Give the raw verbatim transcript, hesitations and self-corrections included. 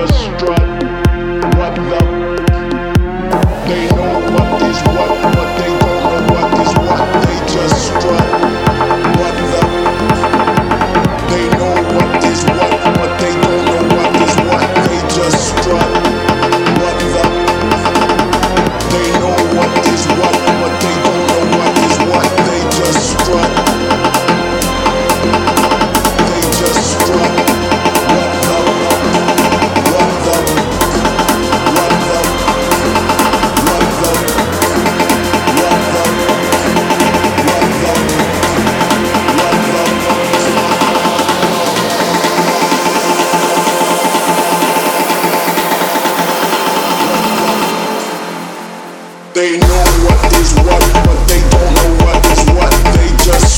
just strut. What the? They know what is what, but they don't know what is what. They just strut. What the? They know what is what, but they don't know what is what. They just strut. What the? They know what is what, but they don't know what is what. They just strut. They just strut. What the? What the? What the? What the? What the? What the? What the? They know what is what, but they don't know what is what. They just